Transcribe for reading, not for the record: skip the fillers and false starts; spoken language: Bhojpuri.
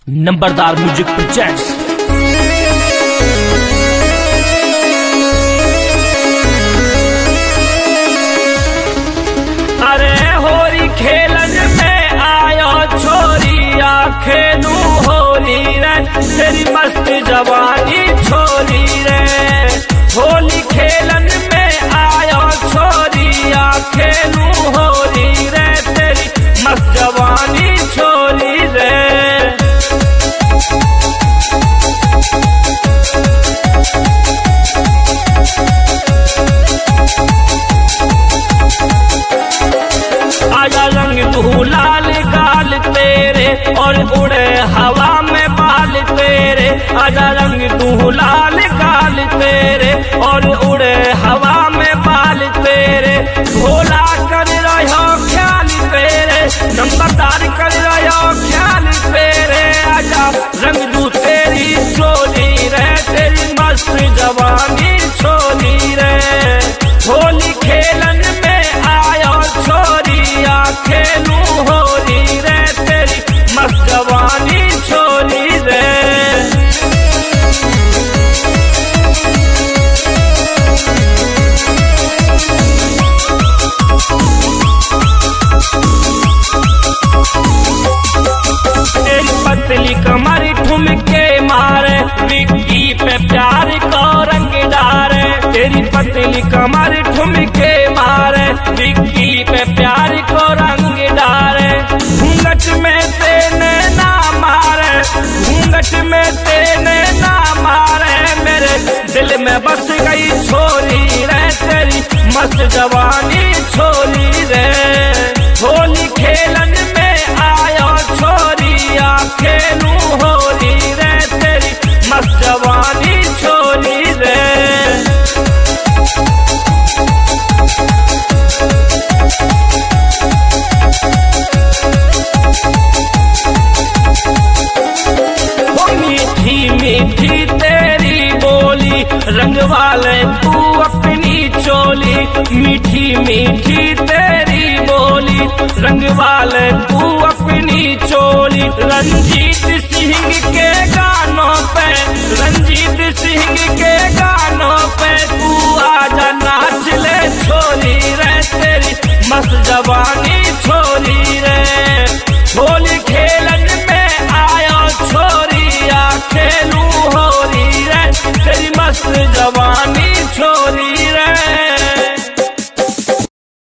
नंबरदार म्यूजिक प्रेजेंट्स। अरे होरी खेलन में आयो छोरी खेलू होली रे तेरी मस्त जवानी छोरी रे। होली खेलन में आयो छोरी खेलू होली रे तेरी मस्त जवानी छोरी रे। आजा रंग तू लाल गाल तेरे और उड़े हवा में बाल तेरे। आजा रंग तू लाल गाल तेरे और उड़े हवा में बाल तेरे। भोला कर रहो ख्याल तेरे नंबरदार कर रहो ख्याल तेरे। आजा रंग तू तेरी चोली रे तेरी मस्त जवानी छोली रे। होली खेलन में आयो छोरी खेलू होली रे तेरी मस्त जवानी छोरी रे। तेरी पतली कमर ठुमके मारे विक्की पे प्यार को रंग डारे। तेरी पतली कमर ठुमके मारे विक्की पे प्यार को रंग डारे। घूंघट में तेने ना मारे घूंघट में तेने ना मारे। मेरे दिल में बस गई छोरी रे तेरी मस्त जवानी छोरी रे। होली खेलन में आयो छोरी खेलू होली रे तेरी मस्त जवानी छोरी रे। मीठी मीठी तेरी बोली रंग वाले तू अपनी चोली। मीठी मीठी तेरी बोली रंग वाले तू अपनी चोली। रंजीत सिंह के गानों पे रंजीत सिंह के गानों पे तू आजा नाच ले छोरी रे तेरी मस्त जवानी छोरी रे। होली